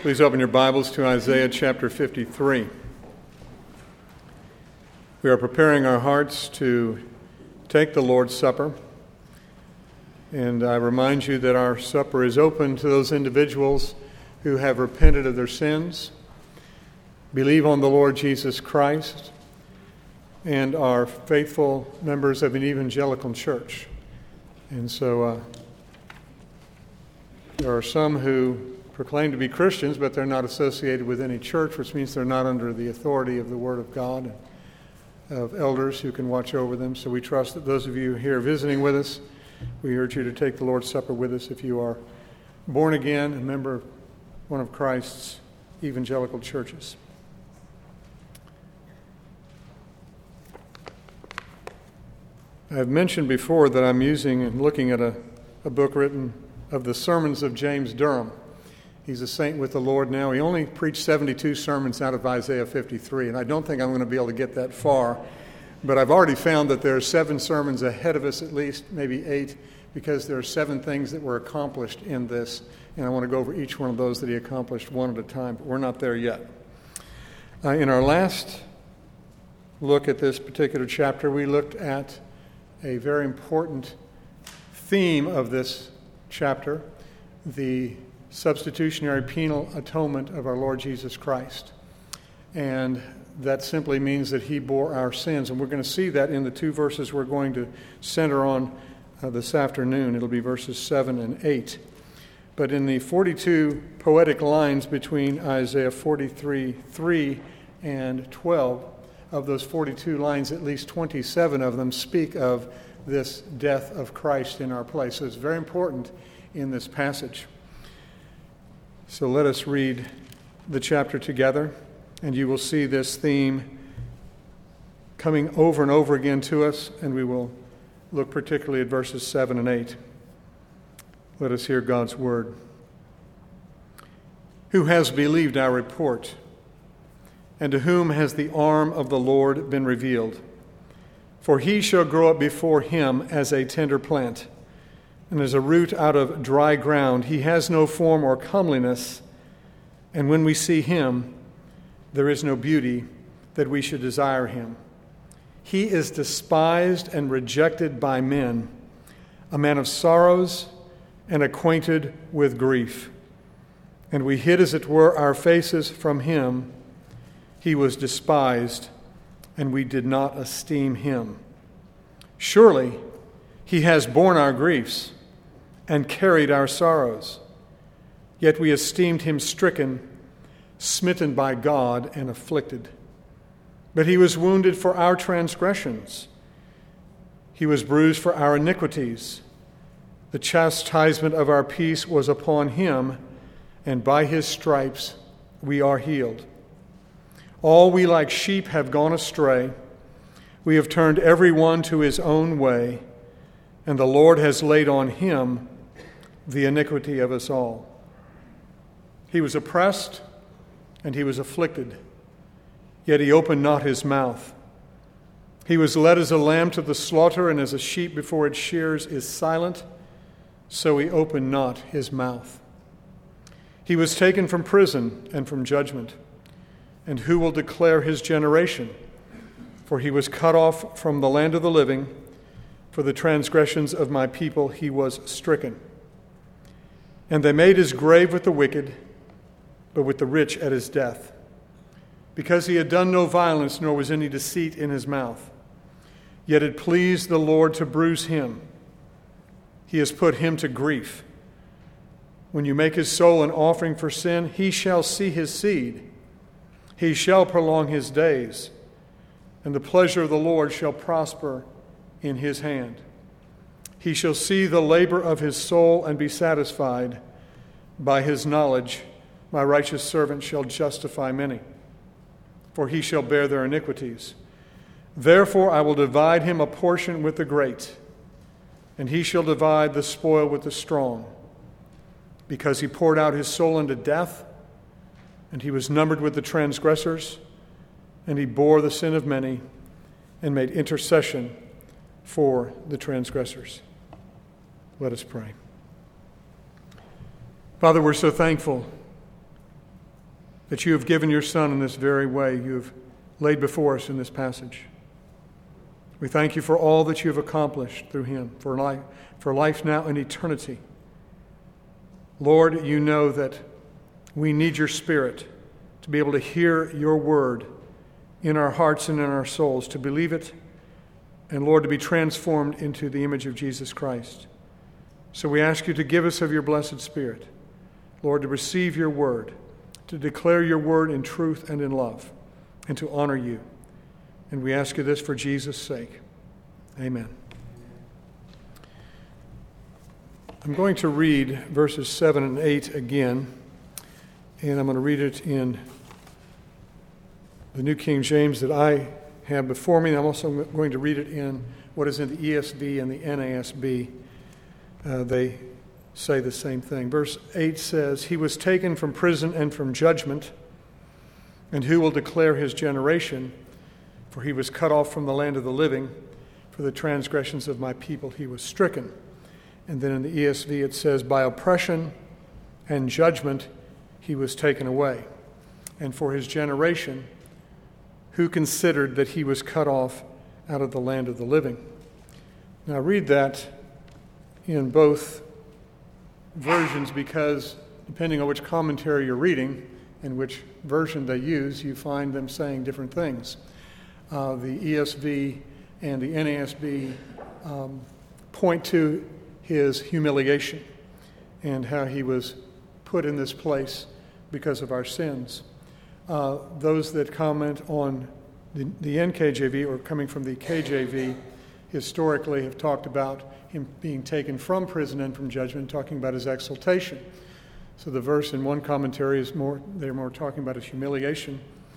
Please open your Bibles to Isaiah chapter 53. We are preparing our hearts to take the Lord's Supper. And I remind you that our supper is open to those individuals who have repented of their sins, believe on the Lord Jesus Christ, and are faithful members of an evangelical church. And so there are some who proclaim to be Christians, but they're not associated with any church, which means they're not under the authority of the Word of God and of elders who can watch over them. So we trust that those of you here visiting with us, we urge you to take the Lord's Supper with us if you are born again, a member of one of Christ's evangelical churches. I've mentioned before that I'm using and looking at a book written of the sermons of James Durham. He's a saint with the Lord now. He only preached 72 sermons out of Isaiah 53, and I don't think I'm going to be able to get that far. But I've already found that there are 7 sermons ahead of us, at least, maybe 8, because there are 7 things that were accomplished in this. And I want to go over each one of those that he accomplished one at a time, but we're not there yet. In our last look at this particular chapter, we looked at a very important theme of this chapter, the substitutionary penal atonement of our Lord Jesus Christ. And that simply means that he bore our sins. And we're going to see that in the 2 verses we're going to center on this afternoon. It'll be verses 7 and 8. But in the 42 poetic lines between Isaiah 43:3 and 12, of those 42 lines, at least 27 of them speak of this death of Christ in our place. So it's very important in this passage. So let us read the chapter together, and you will see this theme coming over and over again to us, and we will look particularly at verses 7 and 8. Let us hear God's word. Who has believed our report, and to whom has the arm of the Lord been revealed? For he shall grow up before him as a tender plant, and as a root out of dry ground. He has no form or comeliness, and when we see him, there is no beauty that we should desire him. He is despised and rejected by men, a man of sorrows and acquainted with grief. And we hid, as it were, our faces from him. He was despised, and we did not esteem him. Surely he has borne our griefs and carried our sorrows. Yet we esteemed him stricken, smitten by God, and afflicted. But he was wounded for our transgressions. He was bruised for our iniquities. The chastisement of our peace was upon him, and by his stripes we are healed. All we like sheep have gone astray. We have turned every one to his own way, and the Lord has laid on him the iniquity of us all. He was oppressed and he was afflicted, yet he opened not his mouth. He was led as a lamb to the slaughter, and as a sheep before its shears is silent, so he opened not his mouth. He was taken from prison and from judgment. And who will declare his generation? For he was cut off from the land of the living. For the transgressions of my people he was stricken. And they made his grave with the wicked, but with the rich at his death, because he had done no violence, nor was any deceit in his mouth. Yet it pleased the Lord to bruise him. He has put him to grief. When you make his soul an offering for sin, he shall see his seed. He shall prolong his days, and the pleasure of the Lord shall prosper in his hand. He shall see the labor of his soul and be satisfied. By his knowledge, my righteous servant shall justify many, for he shall bear their iniquities. Therefore I will divide him a portion with the great, and he shall divide the spoil with the strong, because he poured out his soul unto death, and he was numbered with the transgressors, and he bore the sin of many, and made intercession for the transgressors. Let us pray. Father, we're so thankful that you have given your Son in this very way you have laid before us in this passage. We thank you for all that you have accomplished through him, for life now and eternity. Lord, you know that we need your Spirit to be able to hear your word in our hearts and in our souls, to believe it, and Lord, to be transformed into the image of Jesus Christ. So we ask you to give us of your blessed Spirit, Lord, to receive your word, to declare your word in truth and in love, and to honor you. And we ask you this for Jesus' sake. Amen. I'm going to read verses 7 and 8 again, and I'm going to read it in the New King James that I have before me. I'm also going to read it in what is in the ESV and the NASB. They say the same thing. Verse 8 says, "He was taken from prison and from judgment, and who will declare his generation? For he was cut off from the land of the living. For the transgressions of my people he was stricken." And then in the ESV it says, "By oppression and judgment he was taken away. And for his generation, who considered that he was cut off out of the land of the living?" Now read that in both versions, because depending on which commentary you're reading and which version they use, you find them saying different things. The ESV and the NASB point to his humiliation and how he was put in this place because of our sins. Those that comment on the NKJV, or coming from the KJV, historically have talked about him being taken from prison and from judgment, talking about his exaltation. So the verse in one commentary is they're more talking about his humiliation,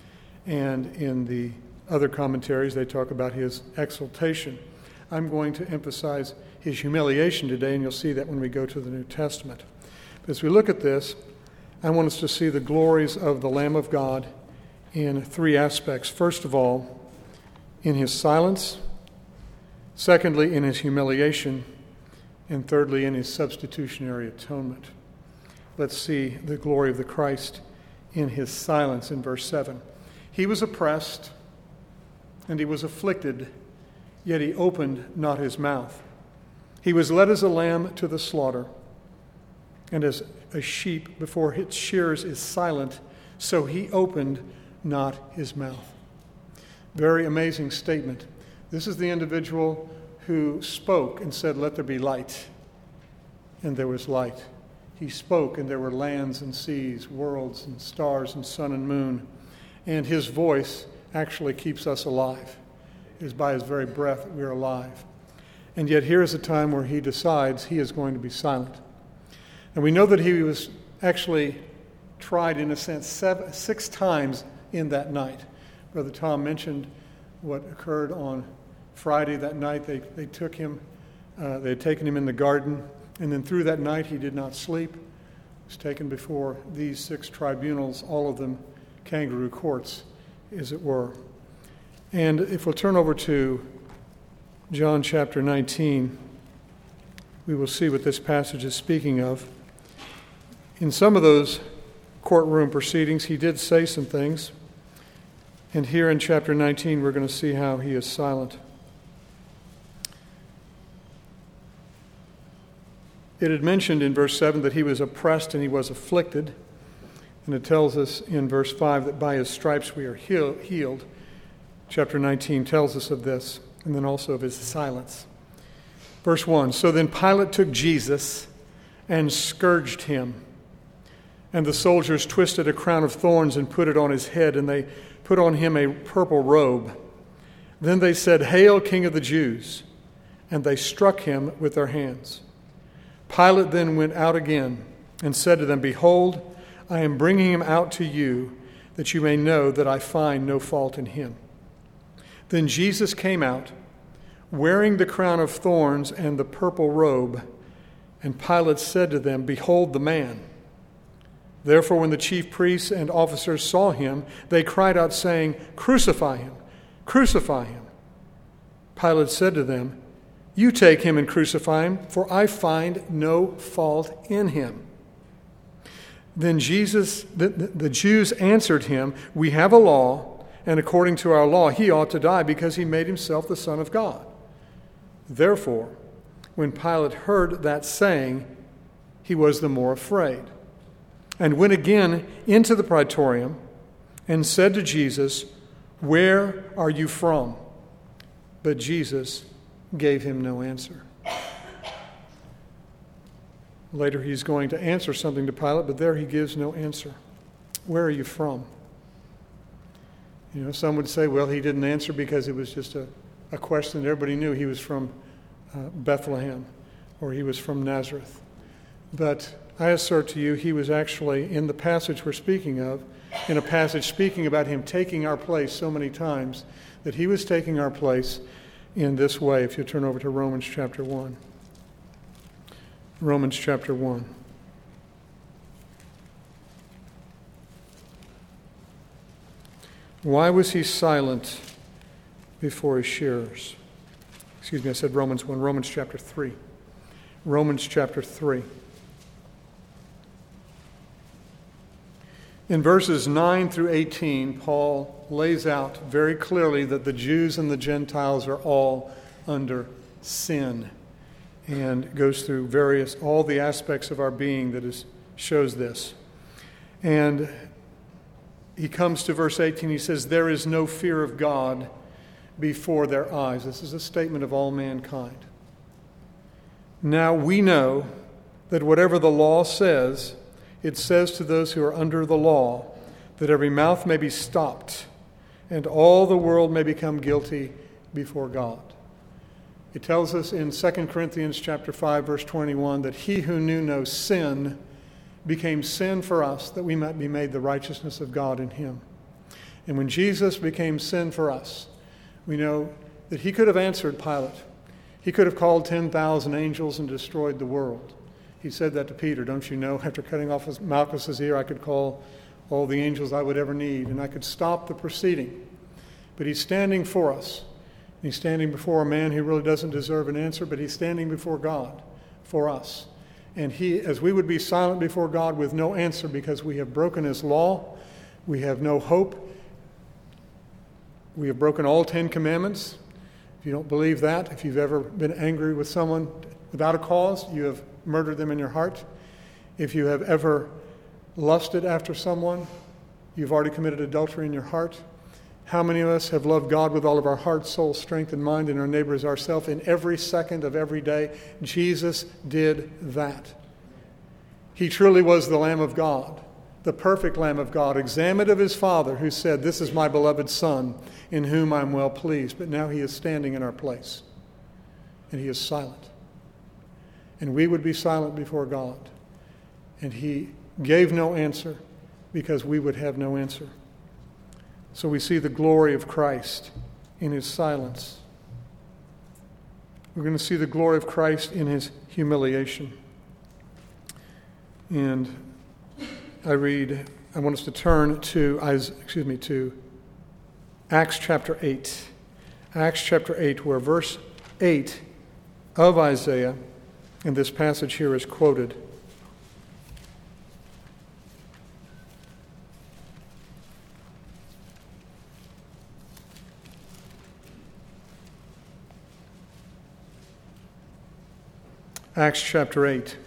and in the other commentaries they talk about his exaltation. I'm going to emphasize his humiliation today, and you'll see that when we go to the New Testament. But as we look at this, I want us to see the glories of the Lamb of God in three aspects. First of all, in his silence. Secondly, in his humiliation. And thirdly, in his substitutionary atonement. Let's see the glory of the Christ in his silence in verse 7. "He was oppressed and he was afflicted, yet he opened not his mouth. He was led as a lamb to the slaughter, and as a sheep before its shearers is silent, so he opened not his mouth." Very amazing statement. This is the individual who spoke and said, "Let there be light," and there was light. He spoke, and there were lands and seas, worlds and stars and sun and moon. And his voice actually keeps us alive. It is by his very breath that we are alive. And yet here is a time where he decides he is going to be silent. And we know that he was actually tried, in a sense, 6 times in that night. Brother Tom mentioned what occurred on Friday that night. They took him, they had taken him in the garden, and then through that night he did not sleep. He was taken before these 6 tribunals, all of them kangaroo courts, as it were. And if we'll turn over to John chapter 19, we will see what this passage is speaking of. In some of those courtroom proceedings, he did say some things. And here in chapter 19, we're going to see how he is silent. It had mentioned in verse 7 that he was oppressed and he was afflicted. And it tells us in verse 5 that by his stripes we are healed. Chapter 19 tells us of this, and then also of his silence. Verse 1, "So then Pilate took Jesus and scourged him. And the soldiers twisted a crown of thorns and put it on his head, and they put on him a purple robe. Then they said, 'Hail, King of the Jews!' And they struck him with their hands. Pilate then went out again and said to them, 'Behold, I am bringing him out to you, that you may know that I find no fault in him.' Then Jesus came out, wearing the crown of thorns and the purple robe, and Pilate said to them, 'Behold the man.' Therefore, when the chief priests and officers saw him, they cried out, saying, 'Crucify him! Crucify him!' Pilate said to them, 'You take him and crucify him, for I find no fault in him.' Then the Jews answered him, "We have a law, and according to our law he ought to die because he made himself the Son of God." Therefore, when Pilate heard that saying, he was the more afraid, and went again into the praetorium and said to Jesus, "Where are you from?" But Jesus gave him no answer. Later he's going to answer something to Pilate, but there he gives no answer. Where are you from? Some would say, well, he didn't answer because it was just a question that everybody knew. He was from Bethlehem, or he was from Nazareth. But I assert to you, he was actually, in the passage we're speaking of, in a passage speaking about him taking our place so many times, that he was taking our place in this way. If you turn over to Romans chapter 1. Romans chapter 1. Why was he silent before his shearers? Excuse me, I said Romans 1. Romans chapter 3. Romans chapter 3. In verses 9 through 18, Paul lays out very clearly that the Jews and the Gentiles are all under sin, and goes through all the aspects of our being that shows this. And he comes to verse 18, he says, "There is no fear of God before their eyes." This is a statement of all mankind. Now we know that whatever the law says, it says to those who are under the law, that every mouth may be stopped, and all the world may become guilty before God. It tells us in 2 Corinthians chapter 5, verse 21, that he who knew no sin became sin for us, that we might be made the righteousness of God in him. And when Jesus became sin for us, we know that he could have answered Pilate. He could have called 10,000 angels and destroyed the world. He said that to Peter, "Don't you know, after cutting off Malchus's ear, I could call all the angels I would ever need, and I could stop the proceeding." But he's standing for us. He's standing before a man who really doesn't deserve an answer, but he's standing before God for us. And as we would be silent before God with no answer because we have broken his law, we have no hope, we have broken all 10 commandments. If you don't believe that, if you've ever been angry with someone without a cause, you have murdered them in your heart. If you have ever lusted after someone, you've already committed adultery in your heart. How many of us have loved God with all of our heart, soul, strength, and mind, and our neighbor as ourselves in every second of every day? Jesus did that. He truly was the Lamb of God, the perfect Lamb of God, examined of his Father, who said, "This is my beloved Son, in whom I'm well pleased." But now he is standing in our place, and he is silent. And we would be silent before God. And he gave no answer because we would have no answer. So we see the glory of Christ in his silence. We're going to see the glory of Christ in his humiliation. And I want us to turn to Acts chapter 8. Acts chapter 8, where verse 8 of Isaiah in this passage here is quoted. Acts chapter 8.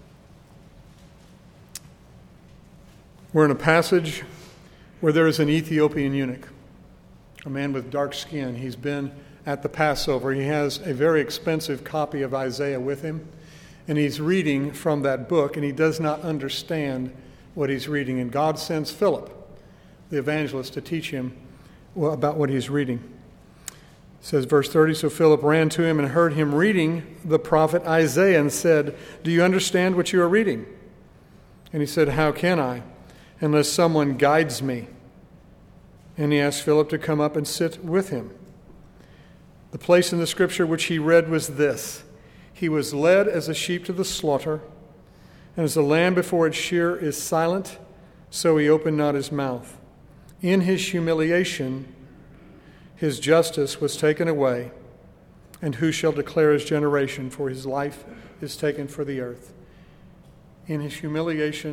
We're in a passage where there is an Ethiopian eunuch, a man with dark skin. He's been at the Passover. He has a very expensive copy of Isaiah with him, and he's reading from that book, and he does not understand what he's reading. And God sends Philip, the evangelist, to teach him about what he's reading. It says, verse 30, "So Philip ran to him and heard him reading the prophet Isaiah and said, 'Do you understand what you are reading?' And he said, 'How can I, unless someone guides me?' And he asked Philip to come up and sit with him. The place in the scripture which he read was this: 'He was led as a sheep to the slaughter, and as a lamb before its shearer is silent, so he opened not his mouth. In his humiliation his justice was taken away, and who shall declare his generation? For his life is taken for the earth.' In his humiliation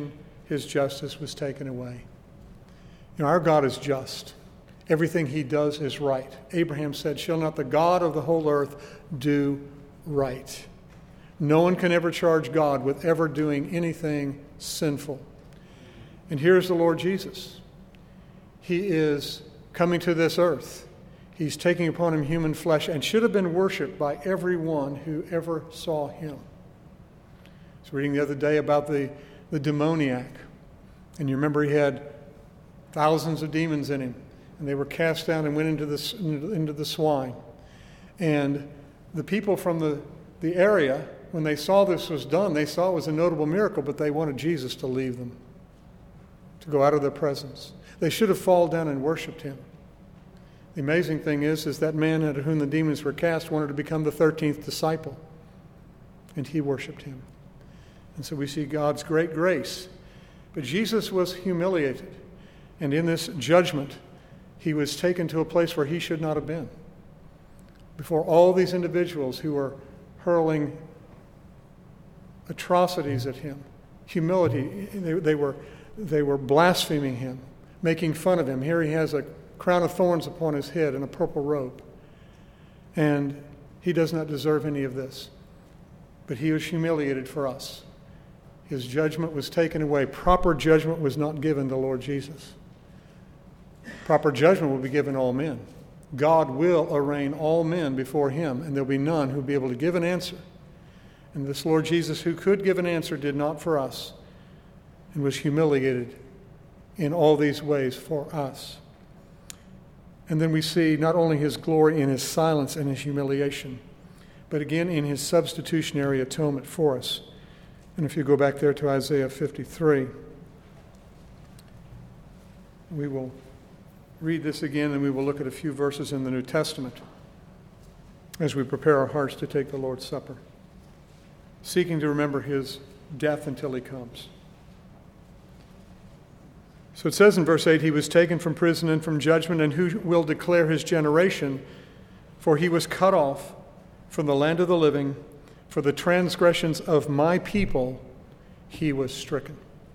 his justice was taken away. You know, our God is just. Everything he does is right. Abraham said, "Shall not the God of the whole earth do right?" No one can ever charge God with ever doing anything sinful. And here's the Lord Jesus. He is coming to this earth. He's taking upon him human flesh and should have been worshipped by everyone who ever saw him. I was reading the other day about the demoniac. And you remember he had thousands of demons in him. And they were cast down and went into the swine. And the people from the area, when they saw this was done, they saw it was a notable miracle, but they wanted Jesus to leave them, to go out of their presence. They should have fallen down and worshiped him. The amazing thing is that man at whom the demons were cast wanted to become the 13th disciple, and he worshiped him. And so we see God's great grace. But Jesus was humiliated, and in this judgment, he was taken to a place where he should not have been. Before all these individuals who were hurling atrocities at him, humility, they were blaspheming him, making fun of him. Here he has a crown of thorns upon his head and a purple robe. And he does not deserve any of this. But he was humiliated for us. His judgment was taken away. Proper judgment was not given to Lord Jesus. Proper judgment will be given all men. God will arraign all men before him, and there'll be none who'll be able to give an answer. And this Lord Jesus, who could give an answer, did not for us, and was humiliated in all these ways for us. And then we see not only his glory in his silence and his humiliation, but again in his substitutionary atonement for us. And if you go back there to Isaiah 53, we will read this again, and we will look at a few verses in the New Testament as we prepare our hearts to take the Lord's Supper, seeking to remember his death until he comes. So it says in verse 8, he was taken from prison and from judgment, and who will declare his generation? For he was cut off from the land of the living. For the transgressions of my people he was stricken.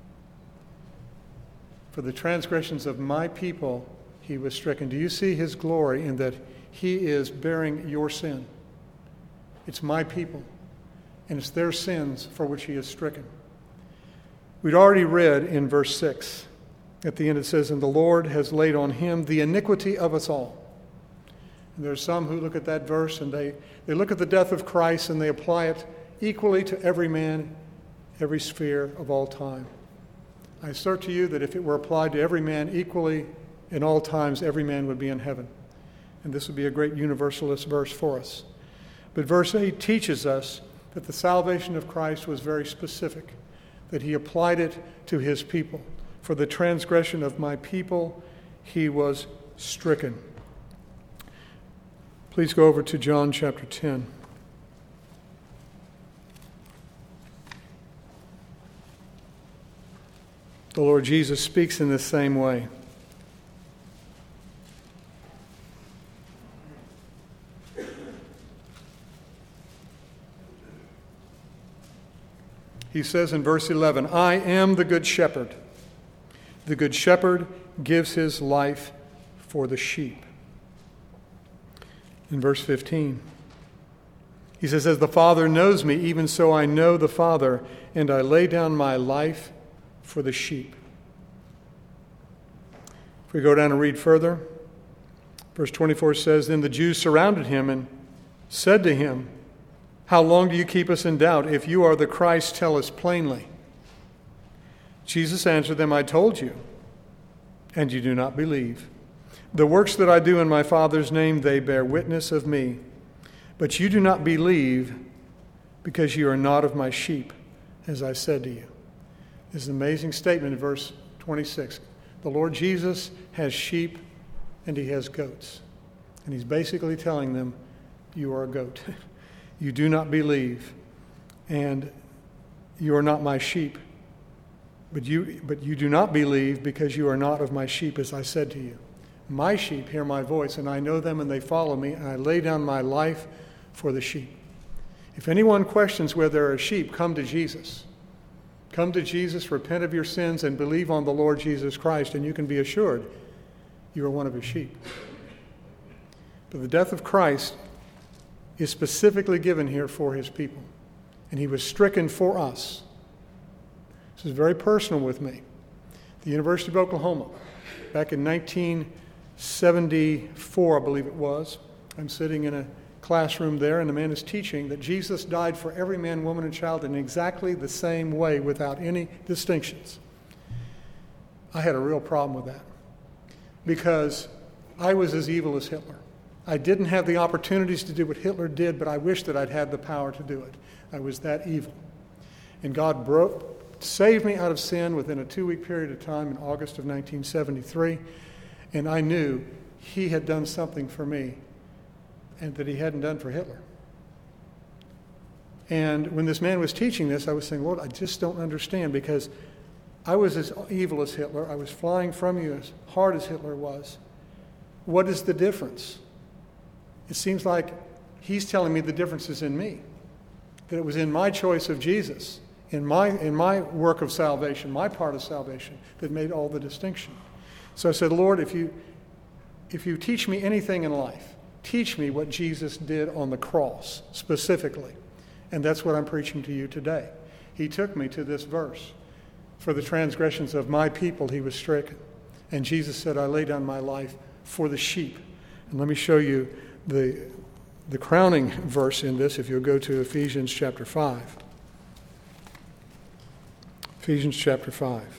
For the transgressions of my people he was stricken. Do you see his glory in that he is bearing your sin? It's my people, and it's their sins for which he is stricken. We'd already read in verse 6. At the end it says, "And the Lord has laid on him the iniquity of us all." And there are some who look at that verse and they look at the death of Christ and they apply it equally to every man, every sphere of all time. I assert to you that if it were applied to every man equally in all times, every man would be in heaven. And this would be a great universalist verse for us. But verse 8 teaches us that the salvation of Christ was very specific, that he applied it to his people. For the transgression of my people, he was stricken. Please go over to John chapter 10. The Lord Jesus speaks in the same way. He says in verse 11, "I am the good shepherd. The good shepherd gives his life for the sheep." In verse 15, he says, "As the Father knows me, even so I know the Father, and I lay down my life for the sheep." If we go down and read further, verse 24 says, "Then the Jews surrounded him and said to him, 'How long do you keep us in doubt? If you are the Christ, tell us plainly.' Jesus answered them, 'I told you, and you do not believe. The works that I do in my Father's name, they bear witness of me. But you do not believe because you are not of my sheep, as I said to you.'" This is an amazing statement in verse 26. The Lord Jesus has sheep and he has goats. And he's basically telling them, you are a goat. You do not believe, and you are not my sheep. But you do not believe because you are not of my sheep, as I said to you. My sheep hear my voice, and I know them, and they follow me, and I lay down my life for the sheep. If anyone questions whether there are sheep, come to Jesus. Come to Jesus, repent of your sins, and believe on the Lord Jesus Christ, and you can be assured you are one of his sheep. But the death of Christ is specifically given here for his people, and he was stricken for us. This is very personal with me. The University of Oklahoma, back in 1974, I believe it was, I'm sitting in a classroom there, and the man is teaching that Jesus died for every man, woman, and child in exactly the same way without any distinctions. I had a real problem with that because I was as evil as Hitler. I didn't have the opportunities to do what Hitler did, but I wish that I'd had the power to do it. I was that evil. And God saved me out of sin within a 2-week period of time in August of 1973, and I knew he had done something for me and that he hadn't done for Hitler. And when this man was teaching this, I was saying, Lord, I just don't understand, because I was as evil as Hitler. I was flying from you as hard as Hitler was. What is the difference? It seems like he's telling me the difference is in me, that it was in my choice of Jesus, in my work of salvation, my part of salvation, that made all the distinction. So I said, Lord, if you teach me anything in life, teach me what Jesus did on the cross specifically. And that's what I'm preaching to you today. He took me to this verse. For the transgressions of my people he was stricken. And Jesus said, I lay down my life for the sheep. And let me show you the crowning verse in this, if you'll go to Ephesians chapter 5. Ephesians chapter 5.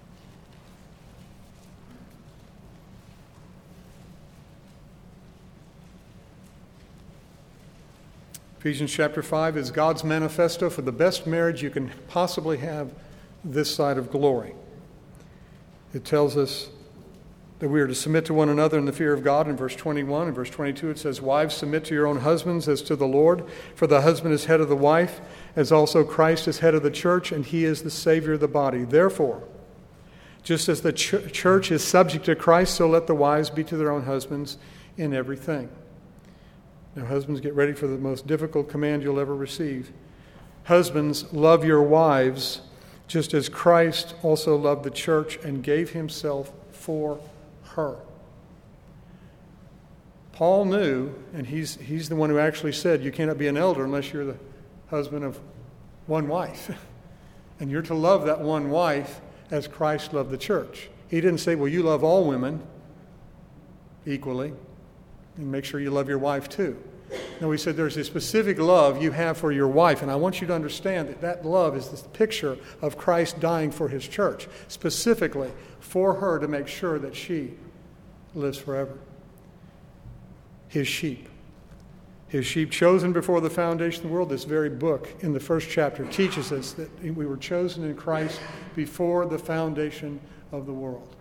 Ephesians chapter 5 is God's manifesto for the best marriage you can possibly have this side of glory. It tells us that we are to submit to one another in the fear of God in verse 21. In verse 22 it says, Wives, submit to your own husbands as to the Lord, for the husband is head of the wife, as also Christ is head of the church, and he is the Savior of the body. Therefore, just as the church is subject to Christ, so let the wives be to their own husbands in everything. Now, husbands, get ready for the most difficult command you'll ever receive. Husbands, love your wives, just as Christ also loved the church and gave himself for her. Paul knew, and he's the one who actually said, you cannot be an elder unless you're the husband of one wife. And you're to love that one wife as Christ loved the church. He didn't say, well, you love all women equally, and make sure you love your wife too. No, he said there's a specific love you have for your wife, and I want you to understand that that love is the picture of Christ dying for his church, specifically for her to make sure that she lives forever. His sheep chosen before the foundation of the world. This very book in the first chapter teaches us that we were chosen in Christ before the foundation of the world.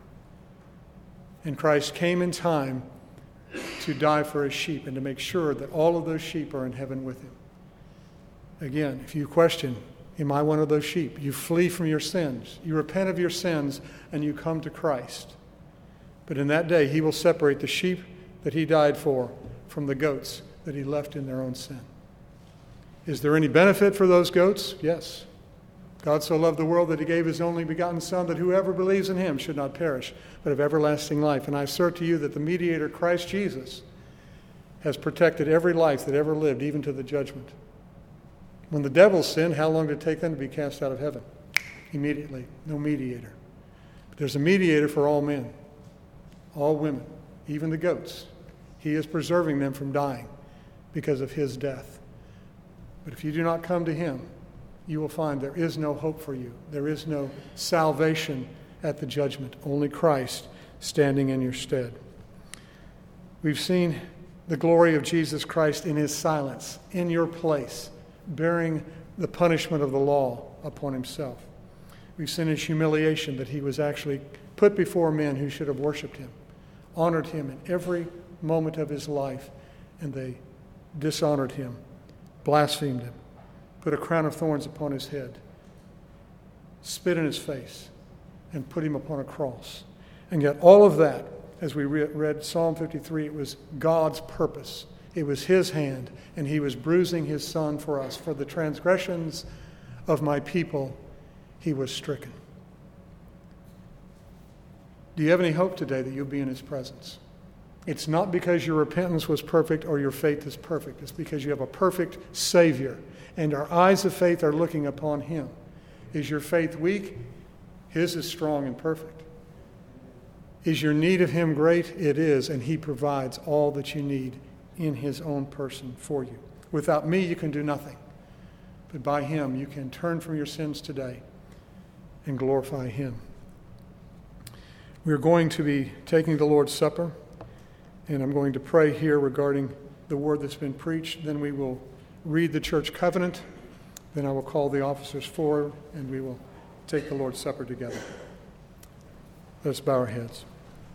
And Christ came in time to die for his sheep and to make sure that all of those sheep are in heaven with him. Again, if you question, am I one of those sheep? You flee from your sins. You repent of your sins and you come to Christ. But in that day, he will separate the sheep that he died for from the goats that he left in their own sin. Is there any benefit for those goats? Yes. God so loved the world that he gave his only begotten Son, that whoever believes in him should not perish, but have everlasting life. And I assert to you that the mediator, Christ Jesus, has protected every life that ever lived, even to the judgment. When the devil sinned, how long did it take them to be cast out of heaven? Immediately. No mediator. But there's a mediator for all men, all women, even the goats. He is preserving them from dying because of his death. But if you do not come to him, you will find there is no hope for you. There is no salvation at the judgment. Only Christ standing in your stead. We've seen the glory of Jesus Christ in his silence, in your place, bearing the punishment of the law upon himself. We've seen his humiliation, that he was actually put before men who should have worshiped him, honored him in every moment of his life, and they dishonored him, blasphemed him, put a crown of thorns upon his head, spit in his face, and put him upon a cross. And yet all of that, as we read Psalm 53, it was God's purpose. It was his hand, and he was bruising his Son for us. For the transgressions of my people he was stricken. Do you have any hope today that you'll be in his presence? It's not because your repentance was perfect or your faith is perfect. It's because you have a perfect Savior, and our eyes of faith are looking upon him. Is your faith weak? His is strong and perfect. Is your need of him great? It is, and he provides all that you need in his own person for you. Without me, you can do nothing. But by him, you can turn from your sins today and glorify him. We're going to be taking the Lord's Supper, and I'm going to pray here regarding the word that's been preached. Then we will read the church covenant. Then I will call the officers forward, and we will take the Lord's Supper together. Let us bow our heads.